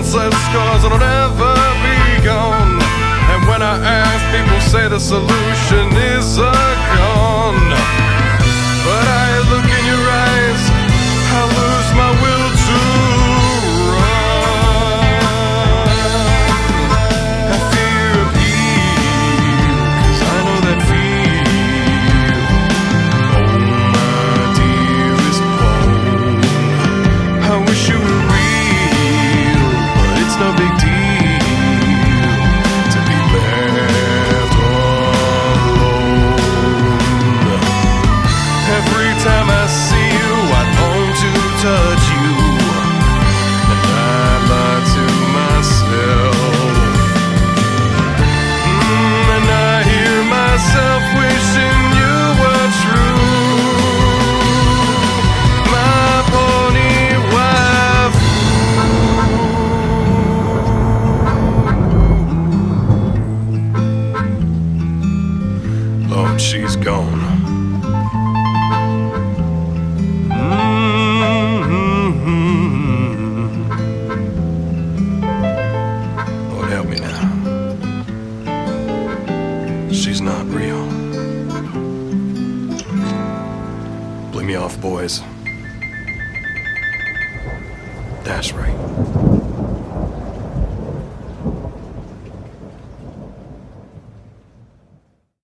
once left scars that'll never be gone. And when I ask, people say the solution is a gun. But I look in your eyes, I lose my will to run. I fear appeal, 'cause I know that feel. Oh, my dearest Paul, I wish you were real, but it's no big deal to be left alone. Every time I see you, I long to touch you, and I lie to myself. And I hear myself wishing you were true, my pony wife. Lord, she's gone. Lord, help me now. She's not real. Blew me off, boys. That's right.